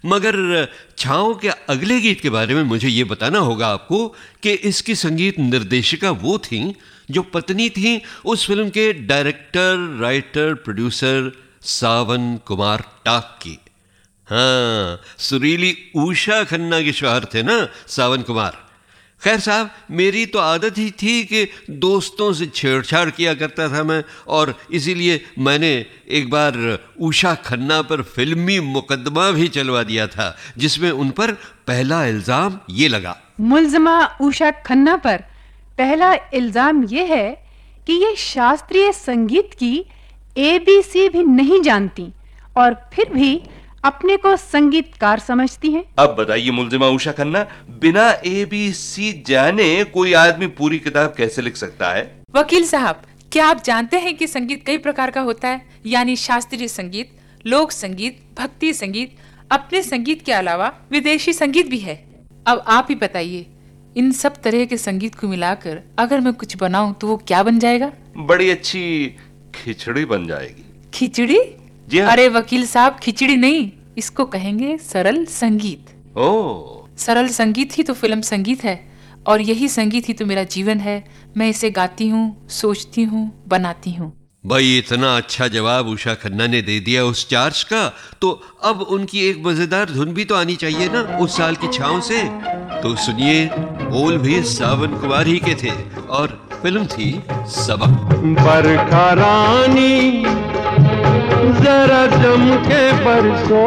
मगर छाँव के अगले गीत के बारे में मुझे ये बताना होगा आपको कि इसकी संगीत निर्देशिका वो थीं जो पत्नी थीं उस फिल्म के director, writer, producer Sawan Kumar Tak की। हाँ, सुरीली उषा खन्ना के शौहर थे ना सावन कुमार। खैर साहब, मेरी तो आदत ही थी कि दोस्तों से छेड़छाड़ किया करता था मैं, और इसीलिए मैंने एक बार उषा खन्ना पर फिल्मी मुकदमा भी चलवा दिया था, जिसमें उन पर पहला इल्जाम ये लगा। मुल्ज़मा उषा खन्ना पर पहला इल्जाम ये है कि ये शास्त्रीय संगीत की ABC भी नहीं जानती और फिर भी अपने को संगीतकार समझती हैं। अब बताइए मुल्जिमा उषा खन्ना, बिना ABC जाने कोई आदमी पूरी किताब कैसे लिख सकता है? वकील साहब, क्या आप जानते हैं कि संगीत कई प्रकार का होता है? यानी शास्त्रीय संगीत, लोक संगीत, भक्ति संगीत, अपने संगीत के अलावा विदेशी संगीत भी है। अब आप ही बताइए, इन सब तरह के संगीत को मिलाकर अगर मैं कुछ बनाऊं तो वो क्या बन जाएगा? बड़ी अच्छी खिचड़ी बन जाएगी। खिचड़ी? जी हाँ। अरे वकील साहब, खिचड़ी नहीं, इसको कहेंगे सरल संगीत। ओह, सरल संगीत ही तो फिल्म संगीत है, और यही संगीत ही तो मेरा जीवन है। मैं इसे गाती हूँ, सोचती हूँ, बनाती हूँ। भाई, इतना अच्छा जवाब उषा खन्ना ने दे दिया उस चार्ज का, तो अब उनकी एक मजेदार धुन भी तो आनी चाहिए ना उस साल की छाँव से। तो सुनिए, बोल भी सावन कुमार ही के थे और फिल्म थी सबक। बरखा रानी जरा जम के बरसो,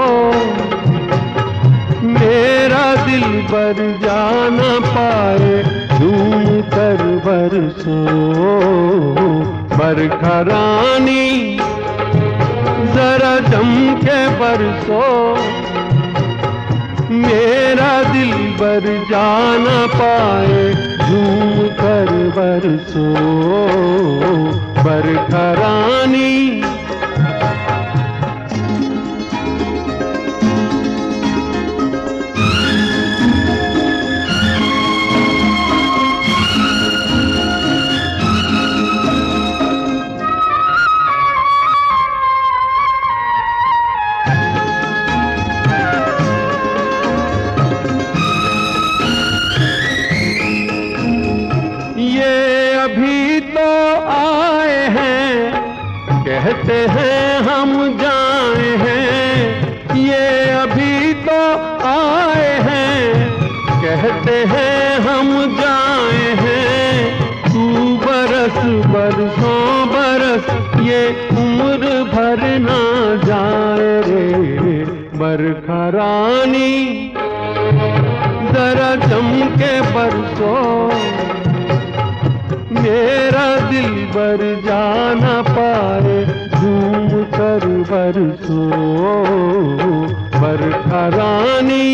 मेरा दिल बर जाना पाए झूम कर बरसो। बरखा रानी जरा जम के बरसो, मेरा दिल बर जाना पाए झूम कर बरसो। बरखा रानी कहते हैं हम जाए हैं, ये अभी तो आए हैं। कहते हैं हम जाए हैं, तू बरस बरसों बरस ये उम्र भर ना जाए रे। बरखा रानी जरा जम के बरसो, मेरा दिल बर जाना पाए झूम कर बरसो। बरखा रानी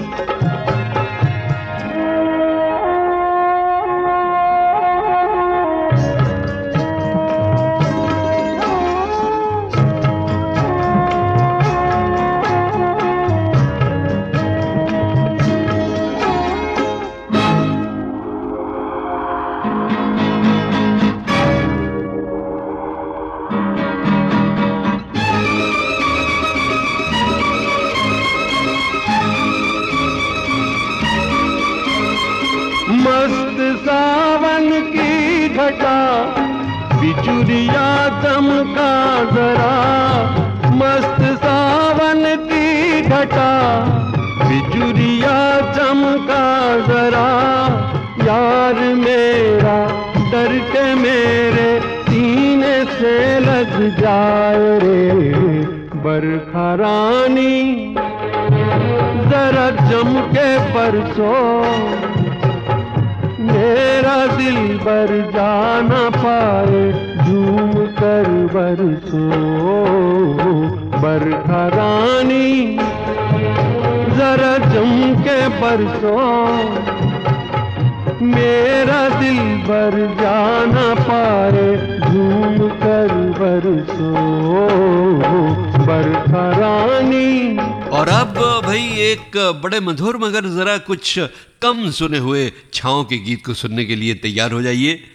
मस्त सावन की घटा बिचुरिया चमका जरा। मस्त सावन की घटा बिचुरिया चमका जरा। यार मेरा डर के मेरे सीने से लग जाए रे। बरखा रानी जरा जम के बरसो, मेरा दिल बर जाना पाए झूम कर बरसो। बरखा रानी जरा जम के बरसो, मेरा दिल बर जाना पाए झूम कर बरसो। बरखा रानी। और अब भाई एक बड़े मधुर मगर जरा कुछ कम सुने हुए छाँव के गीत को सुनने के लिए तैयार हो जाइए।